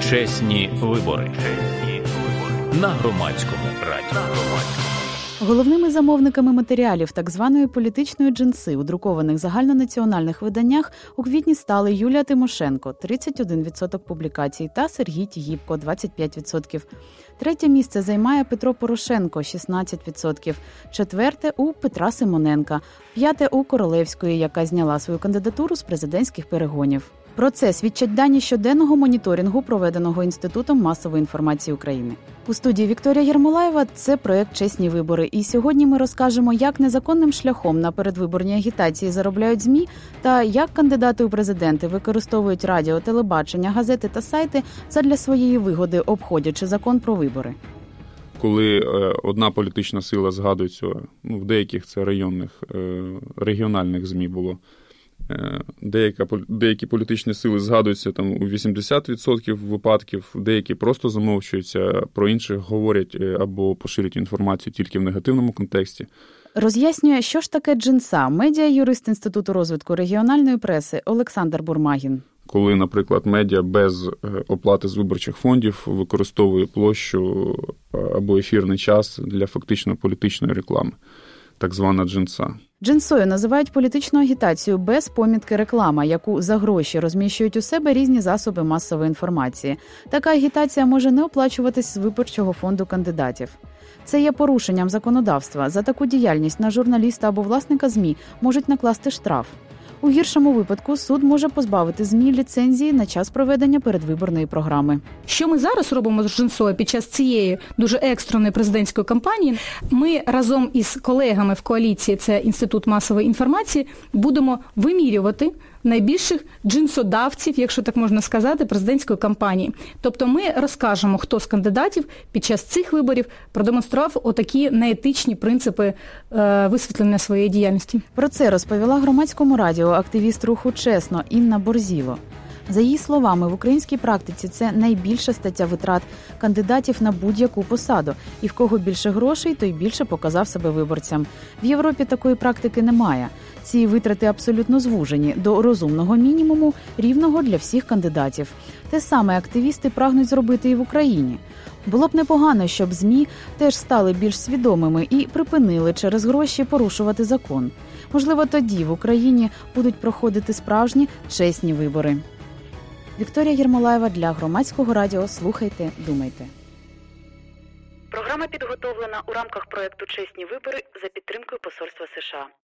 Чесні вибори. На Громадському радіо. Головними замовниками матеріалів так званої політичної джинси у друкованих загальнонаціональних виданнях у квітні стали Юлія Тимошенко – 31% публікацій та Сергій Тігіпко – 25%. Третє місце займає Петро Порошенко – 16%. Четверте – у Петра Симоненка. П'яте – у Королевської, яка зняла свою кандидатуру з президентських перегонів. Про це свідчать дані щоденного моніторингу, проведеного Інститутом масової інформації України. У студії Вікторія Єрмолаєва – це проєкт «Чесні вибори». І сьогодні ми розкажемо, як незаконним шляхом на передвиборній агітації заробляють ЗМІ та як кандидати у президенти використовують радіо, телебачення, газети та сайти задля своєї вигоди, обходячи закон про вибори. Коли одна політична сила згадується, в деяких це регіональних ЗМІ було, деякі політичні сили згадуються там у 80% випадків, деякі просто замовчуються, про інших говорять або поширюють інформацію тільки в негативному контексті. Роз'яснює, що ж таке джинса, медіа-юрист Інституту розвитку регіональної преси Олександр Бурмагін. Коли, наприклад, медіа без оплати з виборчих фондів використовує площу або ефірний час для фактично політичної реклами, так звана джинса. Джинсою називають політичну агітацію без помітки реклама, яку за гроші розміщують у себе різні засоби масової інформації. Така агітація може не оплачуватись з виборчого фонду кандидатів. Це є порушенням законодавства. За таку діяльність на журналіста або власника ЗМІ можуть накласти штраф. У гіршому випадку суд може позбавити ЗМІ ліцензії на час проведення передвиборної програми. Що ми зараз робимо з джинсою під час цієї дуже екстреної президентської кампанії? Ми разом із колегами в коаліції, це Інститут масової інформації, будемо вимірювати найбільших джинсодавців, якщо так можна сказати, президентської кампанії. Тобто ми розкажемо, хто з кандидатів під час цих виборів продемонстрував отакі неетичні принципи висвітлення своєї діяльності. Про це розповіла Громадському радіо активіст руху «Чесно» Інна Борзіло. За її словами, в українській практиці це найбільша стаття витрат кандидатів на будь-яку посаду. І в кого більше грошей, той більше показав себе виборцям. В Європі такої практики немає. Ці витрати абсолютно звужені до розумного мінімуму, рівного для всіх кандидатів. Те саме активісти прагнуть зробити і в Україні. Було б непогано, щоб ЗМІ теж стали більш свідомими і припинили через гроші порушувати закон. Можливо, тоді в Україні будуть проходити справжні чесні вибори. Вікторія Єрмолаєва для Громадського радіо. Слухайте, думайте. Програма підготовлена у рамках проєкту «Чесні вибори» за підтримкою Посольства США.